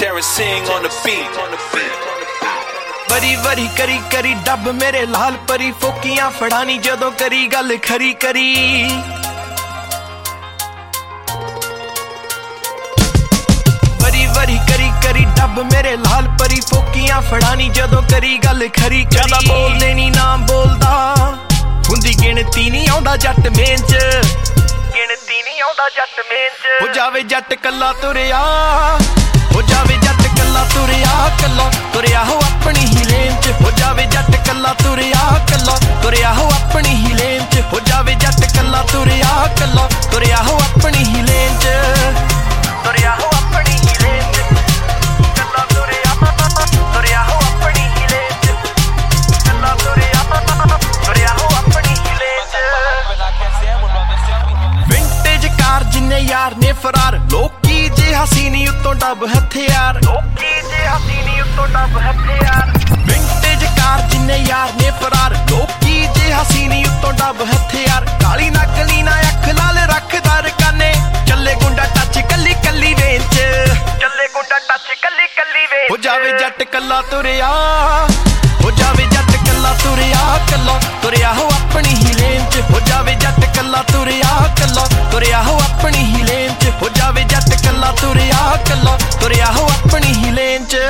Terrence Singh on the beat. ਵਰੀ ਵਰੀ ਕਰੀ ਕਰੀ ਡੱਬ ਮੇਰੇ ਲਾਲ ਪਰੀ ਫੋਕੀਆਂ ਫੜਾਣੀ ਜਦੋਂ ਕਰੀ ਗੱਲ ਖਰੀ ਕਰੀ ਵਰੀ ਵਰੀ ਕਰੀ ਕਰੀ ਡੱਬ ਮੇਰੇ ਲਾਲ ਪਰੀ ਫੋਕੀਆਂ ਫੜਾਣੀ ਜਦੋਂ ਕਰੀ ਗੱਲ ਖਰੀ ਕਰੀ ਜਿਆਦਾ ਬੋਲਦੇ ਨੀ ਨਾਮ ਬੋਲਦਾ ਹੁੰਦੀ ਗਿਣਤੀ ਨਹੀਂ ਆਉਂਦਾ ਜੱਟ ਮੇਨ ਚ ਗਿਣਤੀ ਨਹੀਂ ਆਉਂਦਾ ਜੱਟ ਮੇਨ ਚ ਹੋ ਜਾਵੇ ਜੱਟ ਕੱਲਾ ਤੁਰਿਆ ਹੋ ਜਾਵੇ ਜੱਟ ਕੱਲਾ ਤੁਰਿਆ ਤੁਰਿਆ ਹੋ ਆਪਣੀ ਹੀ ਲੇਨ ਚ ਹੋ ਜਾਵੇ ਜੱਟ ਕੱਲਾ ਤੁਰਿਆ ਹੋ ਆਪਣੀ ਹੀ ਲੇਨ ਚ ਹੋ ਜਾਵੇ ਜੱਟ ਕੱਲਾ ਤੁਰਿਆ ਤੁਰਿਆ ਹੋ ਆਪਣੀ ਹੀ ਲੇਨ ਚ ਤੁਰਿਆ ਹੋ ਆਪਣੀ ਹੀ ਲੇਨ ਚ ਕੱਲਾ ਤੁਰਿਆ ਹੋ ਆਪਣੀ ਹੀ ਲੇਨ ਚ ਕੱਲਾ ਤੁਰਿਆ ਹੋ ਆਪਣੀ ਹੀ ਲੇਨ ਚ ਵਿੰਟੇਜ ਕਾਰ ਜਿੰਨੇ ਯਾਰ ਨੇ ਫਰਾਰ ਲੋਕੀ ਜੇ ਹਸੀਨੀ ਉੱਤੋਂ ਡੱਬ ਹਥਿਆਰ ਵਿੰਟੇਜ ਕਾਰ ਜਿੰਨੇ ਯਾਰ ਨੇ ਫਰਾਰ ਲੋਕੀ ਜੇ ਹਸੀਨੀ ਉੱਤੋਂ ਡੱਬ ਹਥਿਆਰ ਕਾਲੀ ਨਕਲੀ ਨਾ ਅੱਖ ਲਾਲ ਰੱਖਦਾ ਰਕਾਨੇ ਚੱਲੇ ਗੁੰਡਾ ਟੱਚ ਕੱਲੀ ਕੱਲੀ ਵੇਨ ਚ ਹੋ ਜਾਵੇ ਜੱਟ ਕੱਲਾ ਤੁਰਿਆ ਹੋ ਜਾਵੇ ਜੱਟ ਕੱਲਾ ਤੁਰਿਆ ਹੋ ਆਪਣੀ ਹੀ ਲੇਨ ਚ ਹੋ ਜਾਵੇ ਜੱਟ ਕੱਲਾ ਤੁਰਿਆ ਹੋ ਆਪਣੀ ਹੀ ਲੇਨ ਚ ਹੋ ਜਾਵੇ ਜੱਟ ਕੱਲਾ ਤੁਰਿਆ ਹੋ ਆਪਣੀ ਹੀ ਲੇਨ ਚ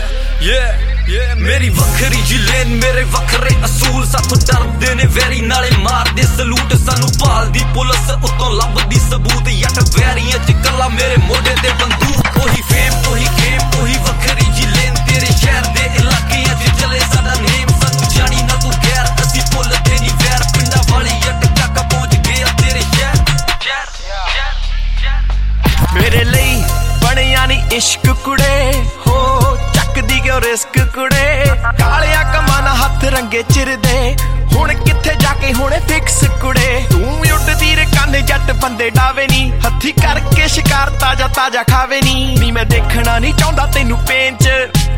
ਮੇਰੀ ਵੱਖਰੀ ਜੀ ਲੇਨ ਮੇਰੇ ਵੱਖਰੇ ਅਸੂਲ ਸਾਥੋਂ ਡਰਦੇ ਨੇ ਵੈਰੀ ਨਾਲੇ ਮਾਰਦੇ ਸਲੂਟ ਸਾਨੂੰ ਭਾਲਦੀ ਪੁਲਿਸ ਉੱਤੋਂ ਲੱਭਦੀ ਸਬੂਤ ਯੱਟ ਵੈਰੀਆਂ ਚ ਕੱਲਾ ਮੇਰੇ ਮੋਢੇ ਤੇ ਬੰਦੂਕ ਉਹੀ ਫੇਮ ਉਹੀ ਗੇਮ ਉਹੀ ਵੱਖਰੀ ਜੀ ਲੇਨ ਤੇਰੇ ਸ਼ਹਿਰ ਦੇ ਇਲਾਕਿਆਂ ਚ ਚੱਲੇ ਸਾਡਾ ਨੇਮ ਸਾਨੂੰ ਜਾਣੀ ਨਾ ਤੂੰ ਗੈਰ ਅਸੀਂ ਭੁੱਲਦੇ ਨਹੀਂ ਵੈਰ ਪਿੰਡਾਂ ਵਾਲੀ ਯੱਟ ਤੱਕ ਪਹੁੰਚ ਗਿਆ ਤੇਰੇ ਸ਼ਹਿਰ ਮੇਰੇ ਲਈ ਬਣਿਆ ਨੀ ਇਸ਼ਕ ਕੁੜੇ ਹੋ ਚੱਕਦੀ ਕਿਉਂ ਰਿਸਕ ਕੁੜੇ ਕਾਲਿਆਂ ਕਮਾਂ ਨਾਲ ਹੱਥ ਰੰਗੇ ਚਿਰਦੇ ਹੁਣ ਕਿੱਥੇ ਜਾ ਕੇ ਹੁਣੇ ਫਿਕਸ ਕੁੜੇ ਤੂੰ ਉੱਡਦੀ ਰੇ ਕੰਨ ਜੱਟ ਬੰਦੇ ਡਾਵੇ ਨੀ ਹੱਥੀ ਕਰਕੇ ਸ਼ਿਕਾਰ ਤਾਜ਼ਾ ਖਾਵੇ ਨੀ ਮੈਂ ਦੇਖਣਾ ਨਹੀਂ ਚਾਹੁੰਦਾ ਤੈਨੂੰ ਪੇਨ ਚ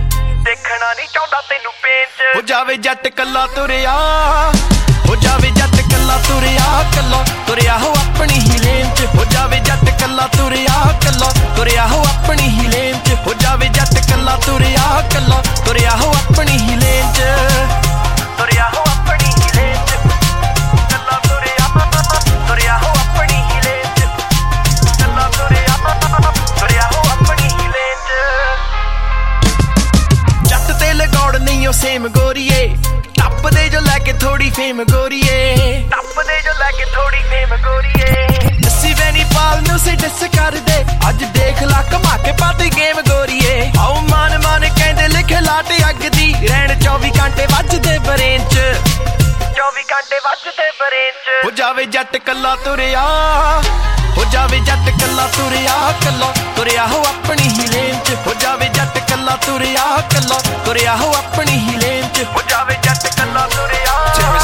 ਹੋ ਜਾਵੇ ਜੱਟ ਕੱਲਾ ਤੁਰਿਆ ਹੋ ਜਾਵੇ ਜੱਟ ਕੱਲਾ ਤੁਰਿਆ ਹੋ ਆਪਣੀ ਹੀ ਲੇਨ ਚ ਹੋ ਜਾਵੇ ਜੱਟ ਕੱਲਾ ਤੁਰਿਆ ਹੋ ਆਪਣੀ ਹੀ ਲੇਨ ਚ ਹੋ ਜਾਵੇ ਜੱਟ ਕੱਲਾ ਤੁਰਿਆ ਹੋ ਆਪਣੀ ਹੀ ਲੇਨ ਚ ਤੁਰਿਆ ਹੋ ਆਪਣੀ ਹੀ ਲੇਨ ਚ ਕੱਲਾ ਤੁਰਿਆ ਹੋ ਆਪਣੀ ਹੀ ਲੇਨ ਚ ਕੱਲਾ ਤੁਰਿਆ ਹੋ ਆਪਣੀ ਹੀ ਲੇਨ ਚ ਜੱਟ ਤੇ ਲਗੌੜ ਨਹੀਂ ਉਹ ਸੇਮ ਗੋਰੀਏ ਟੱਪਦੇ ਜੋ ਲੈ ਕੇ ਥੋੜੀ ਫੇਮ ਗੋਰੀਏ ਅਸੀਂ ਵੈਨੀਪਾਲ ਨੂੰ ਸੇ ਡਿਸ ਕਰਦੇ ਅੱਜ ਦੇਖ ਲਾ ਕਮਾ ਕੇ ਪਾਤੀ ਗੇਮ ਗੋਰੀਏ ਆਓ ਮਾਨ ਕਹਿੰਦੇ ਲਿਖੇ ਲਾਟ ਅੱਗ ਦੀ ਰਹਿਣ 24 ਘੰਟੇ ਵੱਜਦੇ ਬਰੇਨ ਚ ਹੋ ਜਾਵੇ ਜੱਟ ਕੱਲਾ ਤੁਰਿਆ ਹੋ ਜਾਵੇ ਜੱਟ ਕੱਲਾ ਤੁਰਿਆ ਹੋ ਆਪਣੀ ਹੀ ਲੇਨ ਚ ਹੋ ਜਾਵੇ ਜੱਟ ਕੱਲਾ ਤੁਰਿਆ ਹੋ ਆਪਣੀ ਹੀ ਲੇਨ ਚ ਹੋ ਜਾਵੇ ਜੱਟ ਕੱਲਾ ਤੁਰਿਆ